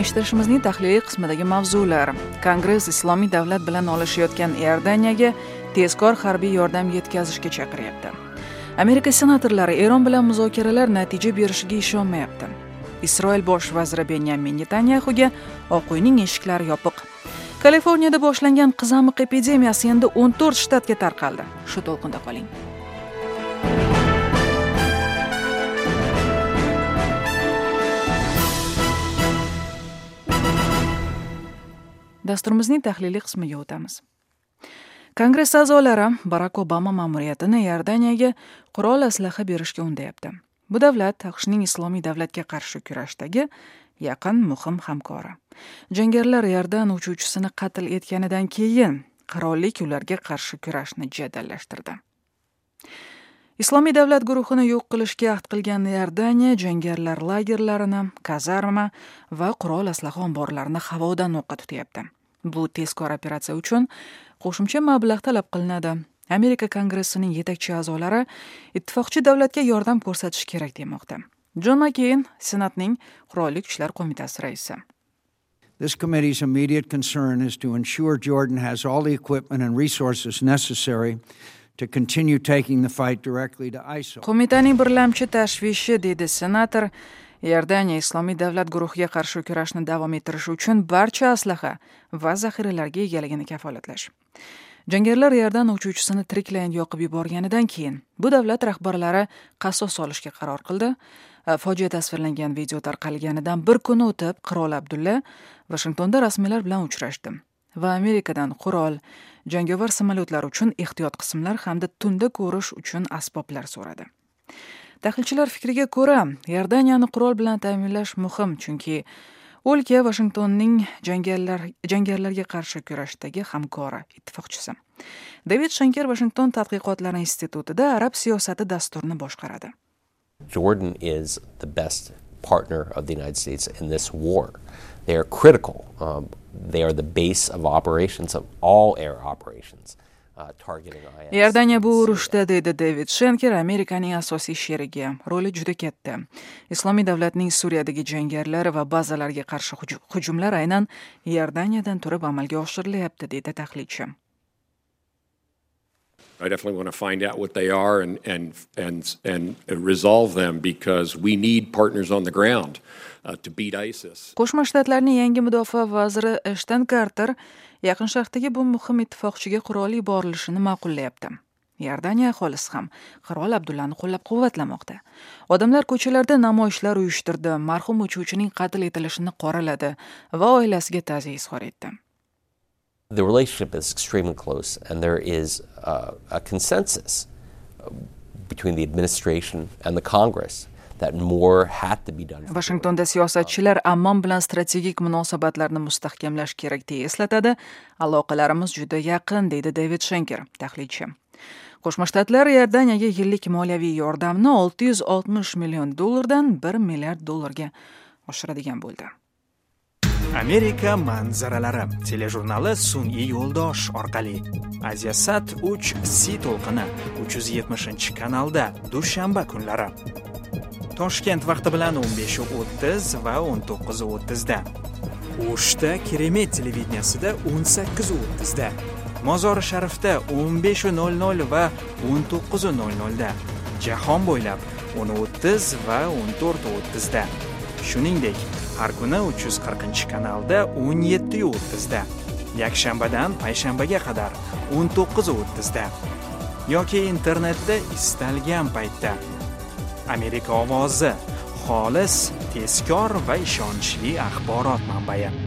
eshitishimizning tahliliy qismidagi mavzular. Kongress Islomiy davlat bilan olishayotgan Iordaniyaga tezkor harbiy yordam yetkazishga chaqiryapti. Amerika senatorlari Eron bilan muzokaralar natija berishiga ishonmayapti. Isroil bosh vaziri Benyamin Netanyahuga Oq uyning eshiklari yopiq. Kaliforniyada boshlangan qizamiq epidemiyasi endi 14 shtatga tarqaldi. Shu to'lqinda qoling. Dasturimizning tahliliy qismiga o'tamiz. Kongress a'zolari Barack Obama ma'muriyatini Iordaniyaga qurol aslaha berishga undayapti. Bu davlat AQShning Islomiy davlatga qarshi kurashdagi yaqin muhim hamkori. Jangarilar Iordan uchuvchisini qatl etganidan keyin qirollik ularga qarshi kurashni jadallashtirdi. Islomiy davlat guruhini yo'q qilishga ahd qilgan Iordaniya jangarilar lagerlarini, kazarma va qurol aslaha omborlarini havodan o'qqa tutyapti. Bu tezkor operatsiya uchun qo'shimcha mablag' talab qilinadi. Amerika Kongressining yetakchi a'zolari ittifoqchi davlatga yordam ko'rsatish kerak demoqda. John McCain, Senatning Qurolli kuchlar qo'mitasi raisi. This committee's immediate concern is to ensure Jordan has all the equipment and resources necessary to continue taking the fight directly to ISIL. Qo'mitaning birlamchi tashvishi, dedi senator, Iordaniya Islomiy davlat guruhiga qarshi kurashni davom ettirish uchun barcha aslaha va zaxiralarga egaligini kafolatlash. Jangarilar Iordan uchuvchisini tiriklayin yoqib yuborganidan keyin bu davlat rahbarlari qasos olishga qaror qildi. Fojia tasvirlangan video tarqalganidan bir kun o'tib Qirol Abdulla Washingtonda rasmiylar bilan uchrashdi va Amerikadan qurol, jangovar samolyotlar uchun ehtiyot qismlar hamda tunda ko'rish uchun asboblar so'radi. Tahlilchilar fikriga ko'ra, Iordaniyani qurol bilan ta'minlash muhim, chunki o'lka Washingtonning jangarilarga qarshi kurashdagi hamkori, ittifoqchisi. David Shanker Washington tadqiqotlari institutida arab siyosati dasturini boshqaradi. Jordan is the best partner of the United States in this war. They are critical. They are the base of operations of all air operations. Iordaniya bu urushda, dedi David Shanker, Amerikaning asosiy sherigi. Roli juda katta. Islomiy davlatning Suriyadagi jangarilari va bazalarga qarshi hujumlar aynan Iordaniyadan turib amalga oshirilyapti, dedi tahlilchi. I definitely want to find out what they are and resolve them because we need partners on the ground to beat ISIS. Qo'shma Shtatlarning yangi mudofaa vaziri Ashton Carter Yaqin Sharqdagi bu muhim ittifoqchiga qurol yuborilishini ma'qullayapti. Iordaniya aholisi ham Qirol Abdullani qo'llab-quvvatlamoqda. Odamlar ko'chalarda namoyishlar uyushtirdi, marhum uchuvchining qatl etilishini qoraladi va oilasiga ta'ziya izhor etdi. The relationship is extremely close and there is a consensus between the administration and the Congress that more had to be done. Washingtonda siyosatchilar Ammon bilan strategik munosabatlarni mustahkamlash kerak deya eslatadi. Aloqalarimiz juda yaqin, deydi David Shanker, tahlilchi. Qo'shma Shtatlar Iordaniyaga yillik moliyaviy yordamni $660 million dan $1 milliard oshiradigan bo'ldi. Amerika manzaralari telejurnali sun'iy yo'ldosh orqali Asiasat 3 C to'lqini 370-kanalda dushanba kunlari Toshkent vaqti bilan 15:30 va 19:30 da. O'shda Keremet televideniyasida 18:30 da. Mozori Sharifda 15:00 va 19:00 da. Jahon bo'ylab 10:30 va 14:30 da. Shuningdek, har kuni 340-kanalda 17:30 da. Yakshanbadan payshanbaga qadar 19:30 da. Yoki internetda istalgan paytda. Amerika ovozi, xolis, tezkor va ishonchli axborot manbai.